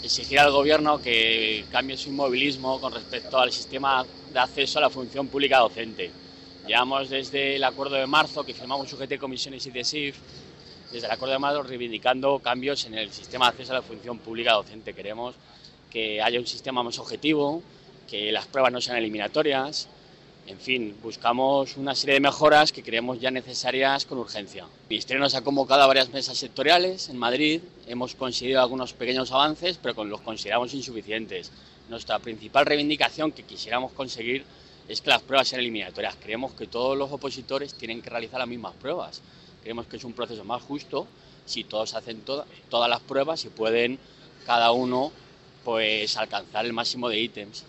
exigir al Gobierno que cambie su inmovilismo con respecto al sistema de acceso a la función pública docente. Llevamos desde el acuerdo de marzo, que firmamos UGT, comisiones y DSIF, desde el acuerdo de marzo reivindicando cambios en el sistema de acceso a la función pública docente. Queremos que haya un sistema más objetivo, que las pruebas no sean eliminatorias. En fin, buscamos una serie de mejoras que creemos ya necesarias con urgencia. El Ministerio nos ha convocado a varias mesas sectoriales en Madrid. Hemos conseguido algunos pequeños avances, pero los consideramos insuficientes. Nuestra principal reivindicación que quisiéramos conseguir es que las pruebas sean eliminatorias. Creemos que todos los opositores tienen que realizar las mismas pruebas. Creemos que es un proceso más justo si todos hacen todas las pruebas y pueden cada uno pues alcanzar el máximo de ítems.